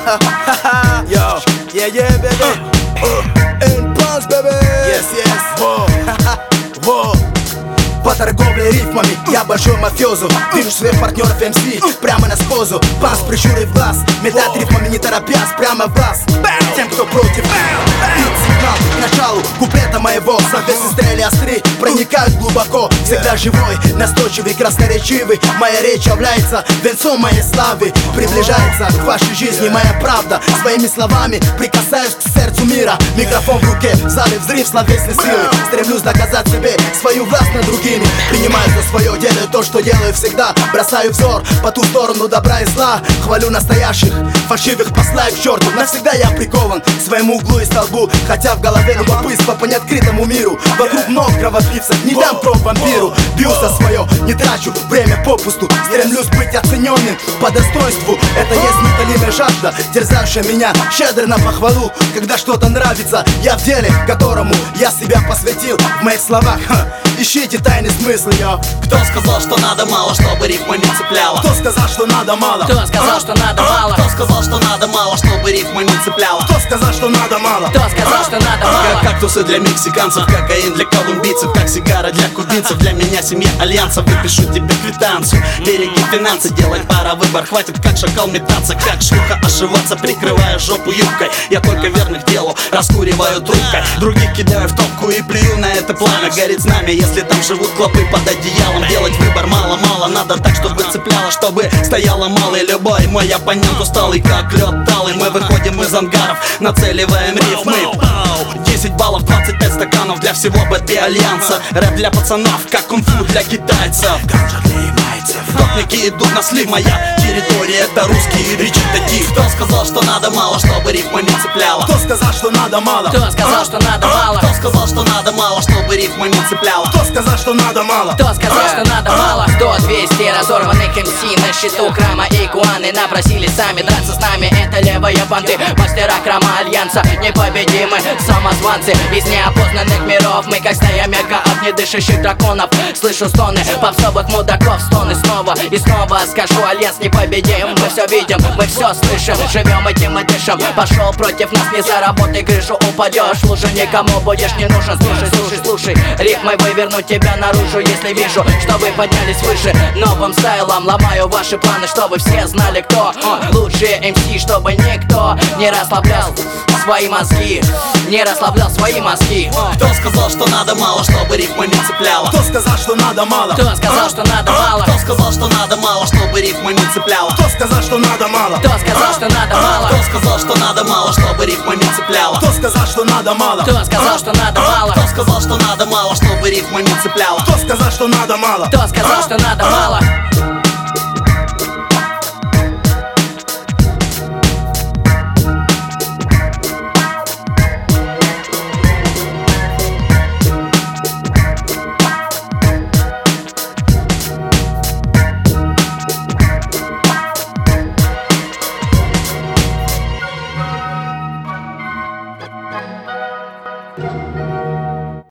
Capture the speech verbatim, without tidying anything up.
Yo, yeah, yeah, baby. In Pulse, baby. Yes, yes. Whoa, whoa. По торговле рифмами я большой мафиозу. Вижу своих партнеров эм си прямо на спозу. Пас, прищурив глаз, метать рифмами не торопясь прямо в вас. Тем, кто против, бит сигнал к началу куплета моего. Соответственно, стрели остры проникают глубоко. Всегда живой, настойчивый, красноречивый. Моя речь является венцом моей славы. Приближается к вашей жизни моя правда. Своими словами прикасаюсь к сердцу мира. Микрофон в руке, в зале взрыв словесной силы. Стремлюсь доказать себе свою власть над другими. Принимаю за свое, делаю то, что делаю всегда. Бросаю взор по ту сторону добра и зла. Хвалю настоящих, фальшивых посылаю к черту. Навсегда я прикован к своему углу и столбу. Хотя в голове любопытство по неоткрытому миру. Вокруг много кровопивцев, не дам кровь вампиру. Бью за свое, не трачу время попусту. Стремлюсь быть оцененным по достоинству. Это есть неутолимая жажда, терзающая меня щедро на похвалу. Когда что-то нравится, я в деле, которому я себя посвятил. В моих словах, ха, ищите тайный смысл, йо. Кто сказал, что надо мало, чтобы рифма не цепляла? Кто сказал, что надо мало? Кто сказал, что надо мало? Кто сказал, что надо мало, чтобы рифма не цепляла? Кто сказал, что надо мало? Кто сказал, что надо мало? Как кактусы для мексиканцев, кокаин для колумбийцев, как сигара для кубинцев. Для меня семья альянса, выпишу тебе квитанцию. Береги финансы, делай пара выбор. Хватит как шакал метаться, как шлюха ошиваться, прикрывая жопу юбкой. Я только верных делу, раскуриваю трубкой. Других кидаю в топку и плюю на это пламя. Горит знамя, если там живут клопы под одеялом. Делать выбор мало-мало, надо так, чтобы цепляло, чтобы стояло мало. И любой мой оппонент усталый, как лед талый. Мы выходим из ангаров, нацеливаем рифмы. Десять баллов, двадцать пять стаканов для всего БТ Альянса. Рэп для пацанов, как кунг-фу для китайцев. Гопники идут на слив, моя территория это русские речи таких. Кто сказал, что надо мало, чтобы рифма не цепляла? Кто сказал, что надо мало? Кто сказал, что надо мало? Кто сказал, что надо мало, чтобы рифма не цепляла? Кто сказал, что надо мало? Кто сказал, что надо мало? Сто, двести разорванных эм си на счету храма игуаны. Напросили сами драться с нами, это левые банды. Мастера храма Альянса, непобедимы самозванцы из неопознанных миров. Мы как стая мега от недышащих драконов. Слышу стоны попсовых мудаков, стоны снова и снова скажу: Альянс непобедим. Мы все видим, мы все слышим, живем этим и дышим. Пошел против нас, не заработай крышу, упадешь. Лучше никому будешь не нужен. Слушай, слушай, слушай, рифмой выверну тебя наружу, если вижу, что вы поднялись выше. Новым стайлом ломаю ваши планы, чтобы все знали, кто лучшие эм си, чтобы никто не расслаблял свои мозги, не расслаблял свои мозги. Кто сказал, что надо мало, чтобы рифма не цепляла? Кто сказал, что надо мало? Кто сказал, что надо мало? Кто сказал, что надо мало, чтобы рифма не цепляла? Кто сказал, что надо мало? Кто сказал, что надо мало? Кто сказал, что надо мало, чтобы рифма не цепляла? Кто сказал, что надо мало? Кто сказал, что надо мало? Кто сказал, что надо мало, чтобы рифма не цепляла? Кто сказал, что надо мало? Кто сказал, что надо мало?